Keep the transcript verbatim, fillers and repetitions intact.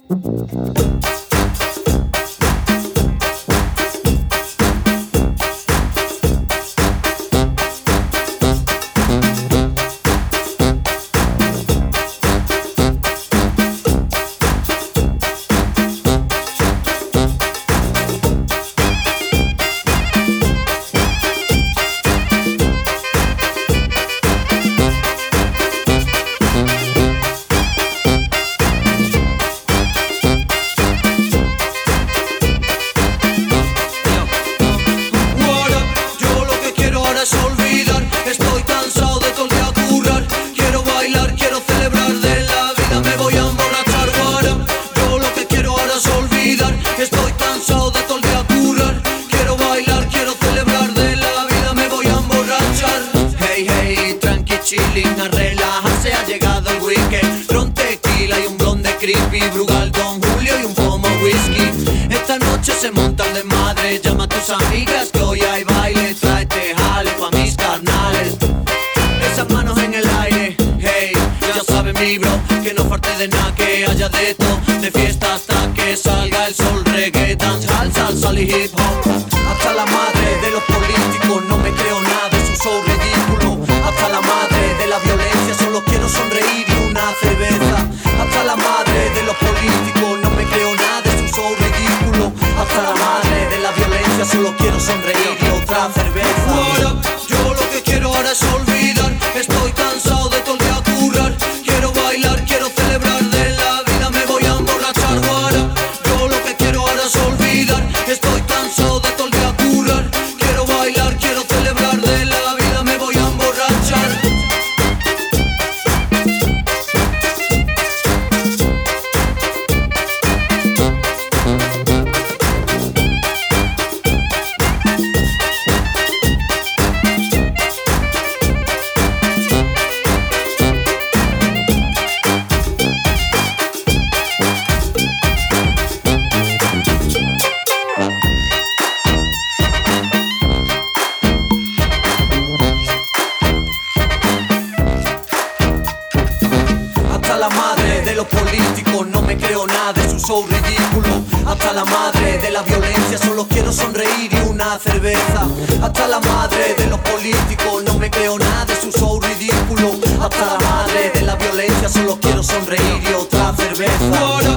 Es olvidar, estoy cansado de todo el día currar. Quiero bailar, quiero celebrar de la vida, me voy a emborrachar, guara. Yo lo que quiero ahora es olvidar, estoy cansado de todo el día currar. Quiero bailar, quiero celebrar de la vida, me voy a emborrachar. Hey, hey, tranqui, chilling, a relajarse, ha llegado el weekend. Ron, tequila y un blonde creepy, Brugal, Don Julio y un pomo whisky. Esta noche se monta el desmadre, llama a tus amigas que hoy hay baile. Tráete jale pa' mis carnales, esas manos en el aire. Hey, ya sabes mi bro, que no falte de nada, que haya de todo. De fiesta hasta que salga el sol, reggae, dancehall, salsa y hip hop. Hasta la madre de los políticos, no me creo nada de su show ridículo. Hasta la madre de la violencia, solo quiero sonreír y una cerveza. Hasta la madre de los políticos, no me creo nada de su show ridículo. Hasta la madre de la violencia, solo quiero sonreír y otra cerveza. Yo lo que quiero ahora es olvidar, estoy cansado de todo el día currar. Quiero bailar, quiero celebrar de la vida, me voy a emborrachar, guara. Yo lo que quiero ahora es olvidar, estoy cansado de todo el día currar. Quiero bailar, quiero celebrar de la vida, me voy a emborrachar. Hasta la madre de los políticos, no me creo nada de su show ridículo. Hasta la madre de la violencia, solo quiero sonreír y una cerveza. Hasta la madre de los políticos, no me creo nada de su show ridículo. Hasta la madre de la violencia, solo quiero sonreír y otra cerveza.